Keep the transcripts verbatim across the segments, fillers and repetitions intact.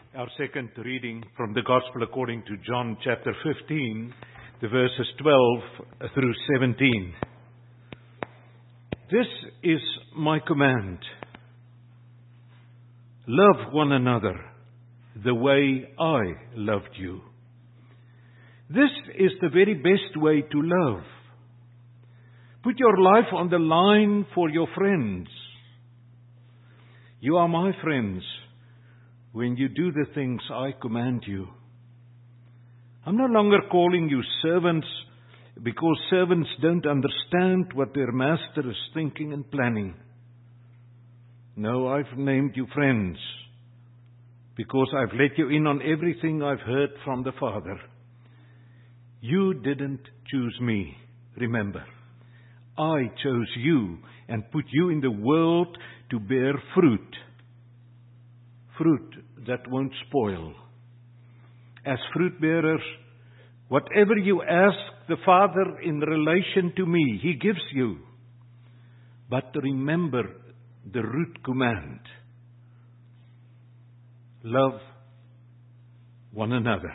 Our second reading from the Gospel according to John chapter fifteen, the verses twelve through seventeen. This is my command. Love one another the way I loved you. This is the very best way to love. Put your life on the line for your friends. You are my friends when you do the things I command you. I'm no longer calling you servants because servants don't understand what their master is thinking and planning. No, I've named you friends because I've let you in on everything I've heard from the Father. You didn't choose me, remember. I chose you and put you in the world to bear fruit. Fruit that won't spoil. As fruit bearers, whatever you ask the Father in relation to me, He gives you. But remember the root command. Love one another.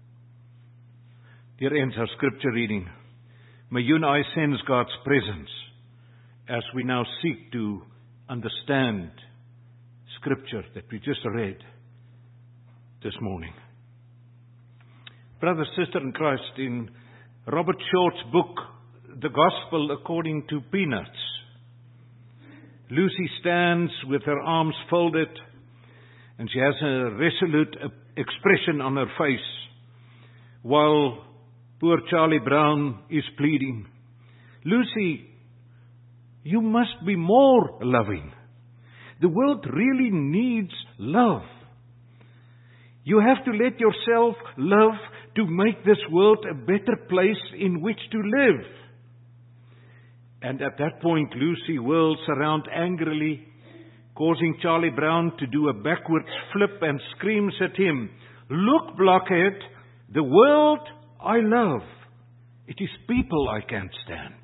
Here ends our scripture reading. May you and I sense God's presence as we now seek to understand Scripture that we just read this morning. Brother, sister in Christ, in Robert Short's book, The Gospel According to Peanuts, Lucy stands with her arms folded and she has a resolute expression on her face while poor Charlie Brown is pleading, Lucy, you must be more loving. The world really needs love. You have to let yourself love to make this world a better place in which to live. And at that point, Lucy whirls around angrily, causing Charlie Brown to do a backwards flip and screams at him, Look, blockhead, the world I love. It is people I can't stand.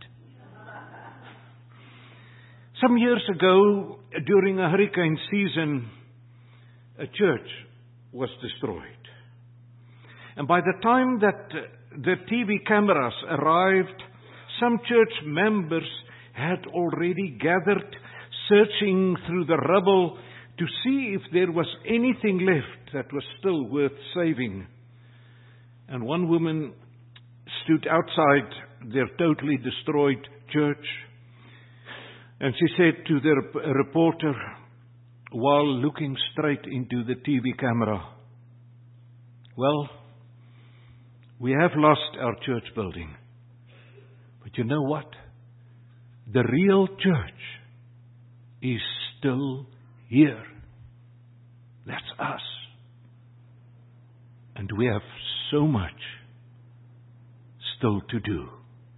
Some years ago, during a hurricane season, a church was destroyed. And by the time that the T V cameras arrived, some church members had already gathered, searching through the rubble to see if there was anything left that was still worth saving. And one woman stood outside their totally destroyed church. And she said to the reporter, while looking straight into the T V camera, well, we have lost our church building. But you know what? The real church is still here. That's us. And we have so much still to do.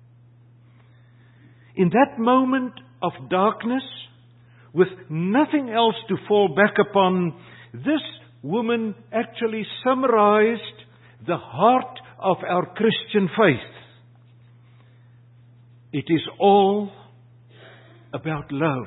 In that moment of darkness, with nothing else to fall back upon, this woman actually summarized the heart of our Christian faith. It is all about love.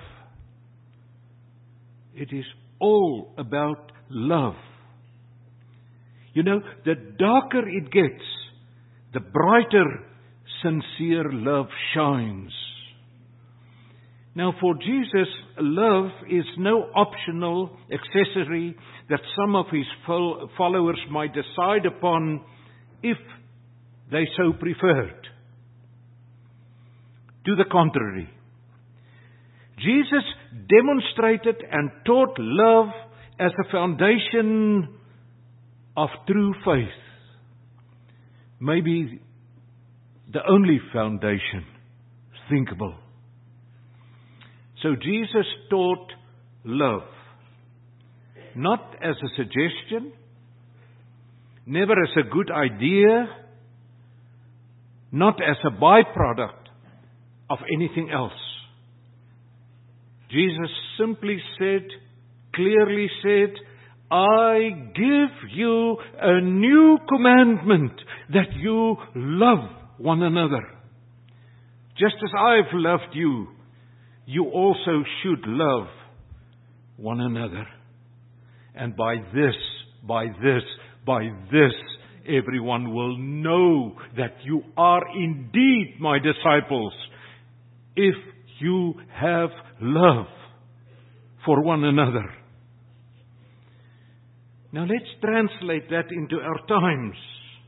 It is all about love. You know, the darker it gets, the brighter sincere love shines. Now, for Jesus, love is no optional accessory that some of His followers might decide upon if they so preferred. To the contrary, Jesus demonstrated and taught love as a foundation of true faith. Maybe the only foundation thinkable. So Jesus taught love, not as a suggestion, never as a good idea, not as a byproduct of anything else. Jesus simply said, clearly said, I give you a new commandment, that you love one another. Just as I've loved you, you also should love one another. And by this, by this, by this, everyone will know that you are indeed my disciples, if you have love for one another. Now let's translate that into our times.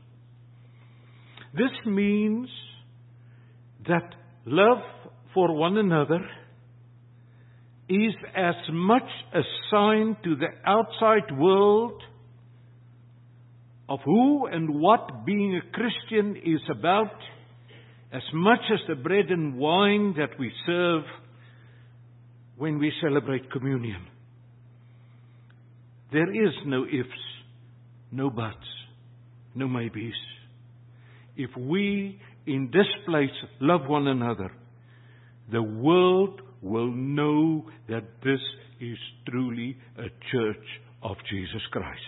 This means that love for one another is as much a sign to the outside world of who and what being a Christian is about, as much as the bread and wine that we serve when we celebrate communion. There is no ifs, no buts, no maybes. If we in this place love one another, the world will know that this is truly a church of Jesus Christ.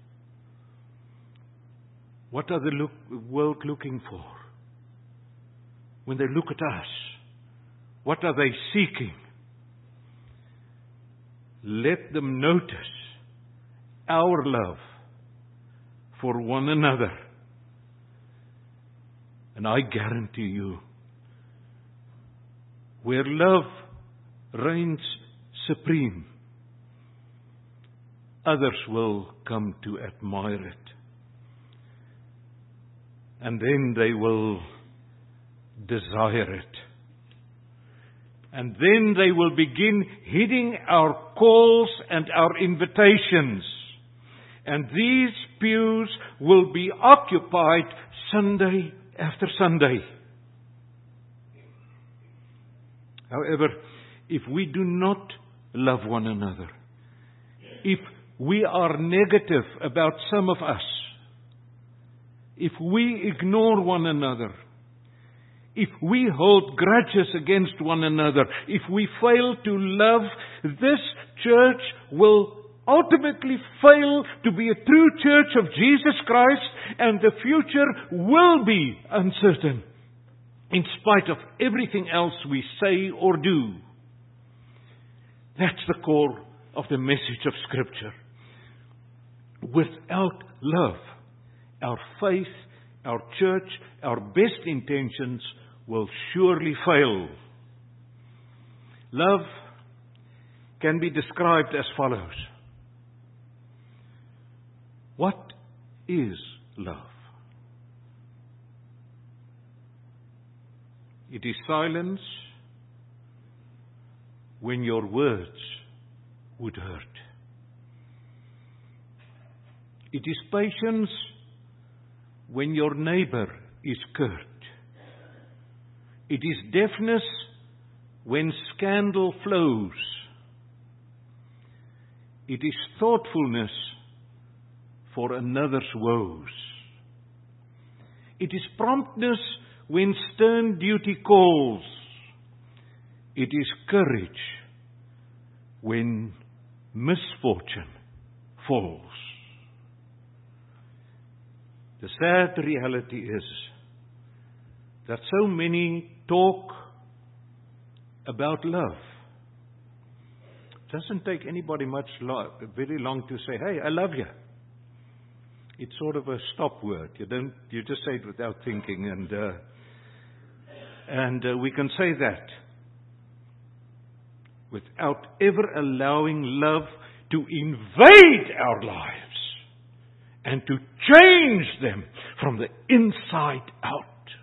What are the look, world looking for? When they look at us, what are they seeking? Let them notice our love for one another. And I guarantee you, where love reigns supreme, others will come to admire it. And then they will desire it. And then they will begin heeding our calls and our invitations. And these pews will be occupied Sunday after Sunday. However, if we do not love one another, if we are negative about some of us, if we ignore one another, if we hold grudges against one another, if we fail to love, this church will ultimately fail to be a true church of Jesus Christ, and the future will be uncertain, in spite of everything else we say or do. That's the core of the message of Scripture. Without love, our faith, our church, our best intentions will surely fail. Love can be described as follows. What is love? It is silence when your words would hurt. It is patience when your neighbor is curt. It is deafness when scandal flows. It is thoughtfulness for another's woes. It is promptness when stern duty calls. It is courage when misfortune falls. The sad reality is that so many talk about love. It doesn't take anybody much long, very long to say, "Hey, I love you." It's sort of a stop word. You don't. You just say it without thinking, and uh, and uh, we can say that without ever allowing love to invade our lives and to change them from the inside out.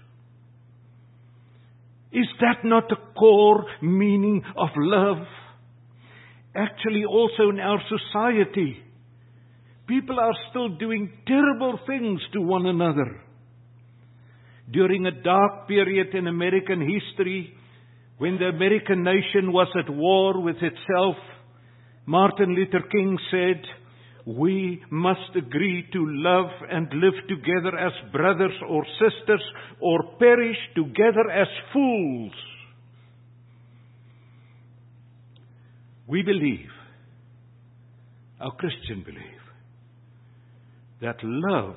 Is that not the core meaning of love? Actually, also in our society, people are still doing terrible things to one another. During a dark period in American history, when the American nation was at war with itself, Martin Luther King said, "We must agree to love and live together as brothers or sisters, or perish together as fools." We believe, our Christian belief, that love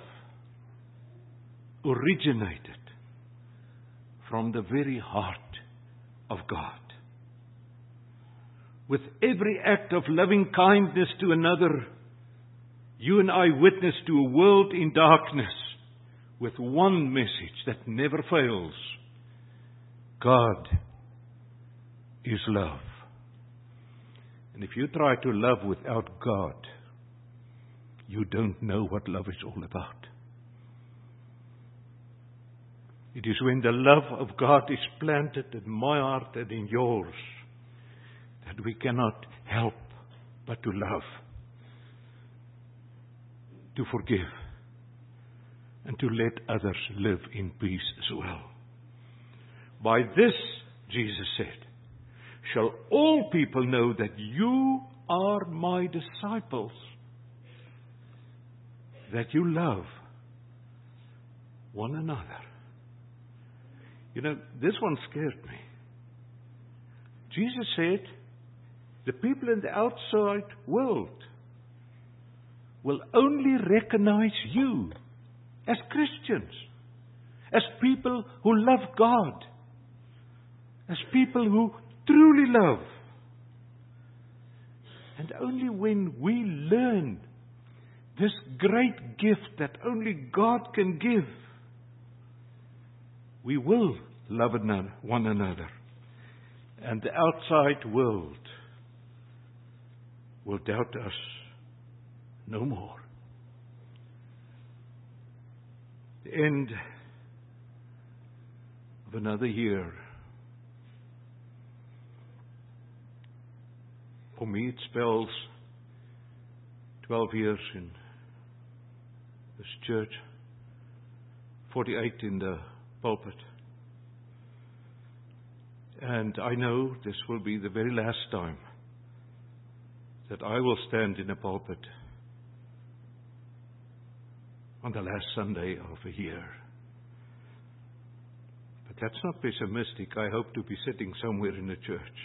originated from the very heart of God. With every act of loving kindness to another, You and I witness to a world in darkness with one message that never fails. God is love. And if you try to love without God, you don't know what love is all about. It is when the love of God is planted in my heart and in yours that we cannot help but to love, to forgive, and to let others live in peace as well. By this, Jesus said, shall all people know that you are my disciples, that you love one another. You know, this one scared me. Jesus said, the people in the outside world will only recognize you as Christians, as people who love God, as people who truly love. And only when we learn this great gift that only God can give, we will love one another. And the outside world will doubt us no more. The end of another year. For me, it spells twelve years in this church, forty-eight in the pulpit. And I know this will be the very last time that I will stand in a pulpit on the last Sunday of a year. But that's not pessimistic. I hope to be sitting somewhere in the church.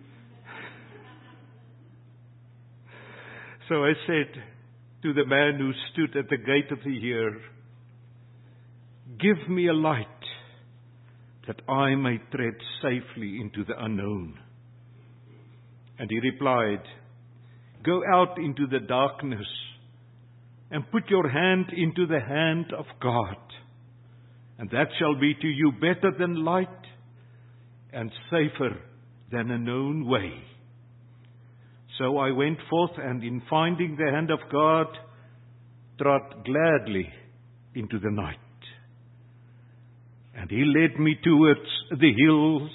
So I said to the man who stood at the gate of the year, give me a light that I may tread safely into the unknown. And he replied, go out into the darkness and put your hand into the hand of God, and that shall be to you better than light and safer than a known way. So I went forth, and in finding the hand of God, trod gladly into the night. And he led me towards the hills,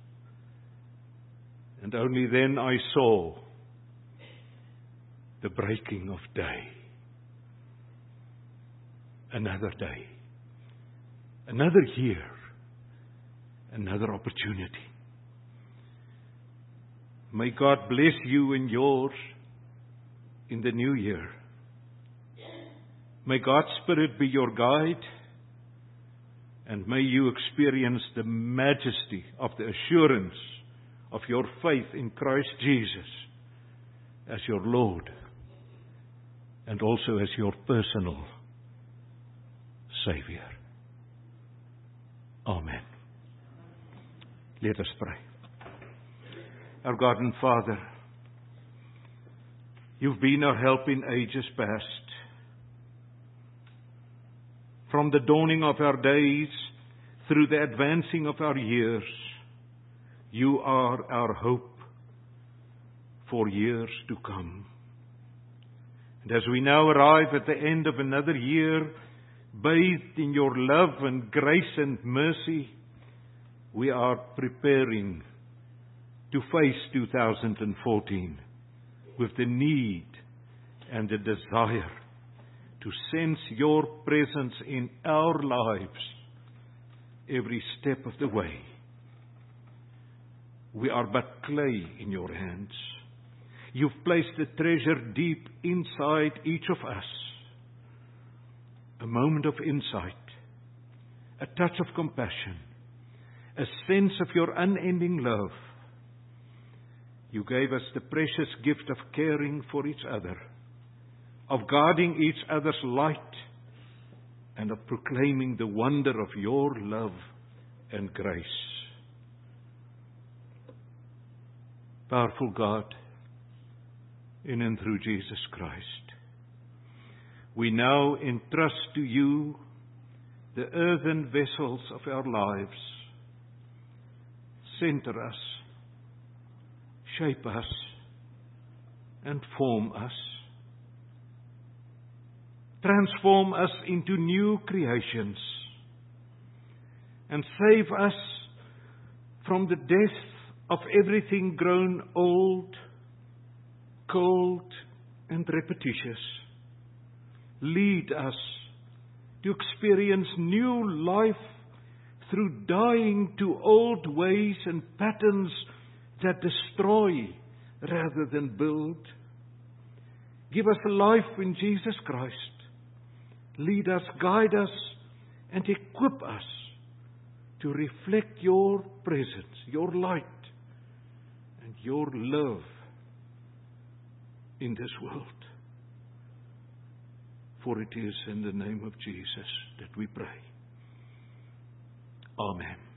and only then I saw the breaking of day. Another day, another year, another opportunity. May God bless you and yours in the new year. May God's Spirit be your guide, and may you experience the majesty of the assurance of your faith in Christ Jesus as your Lord and also as your personal Savior. Amen. Let us pray. Our God and Father, you've been our help in ages past. From the dawning of our days through the advancing of our years, you are our hope for years to come. And as we now arrive at the end of another year, bathed in your love and grace and mercy, we are preparing to face two thousand fourteen with the need and the desire to sense your presence in our lives every step of the way. We are but clay in your hands. You've placed a treasure deep inside each of us. A moment of insight, a touch of compassion, a sense of your unending love. You gave us the precious gift of caring for each other, of guarding each other's light, and of proclaiming the wonder of your love and grace. Powerful God, in and through Jesus Christ, we now entrust to you the earthen vessels of our lives. Center us, shape us, and form us. Transform us into new creations, and save us from the death of everything grown old, cold, and repetitious. Lead us to experience new life through dying to old ways and patterns that destroy rather than build. Give us life in Jesus Christ. Lead us, guide us, and equip us to reflect your presence, your light, and your love in this world. For it is in the name of Jesus that we pray. Amen.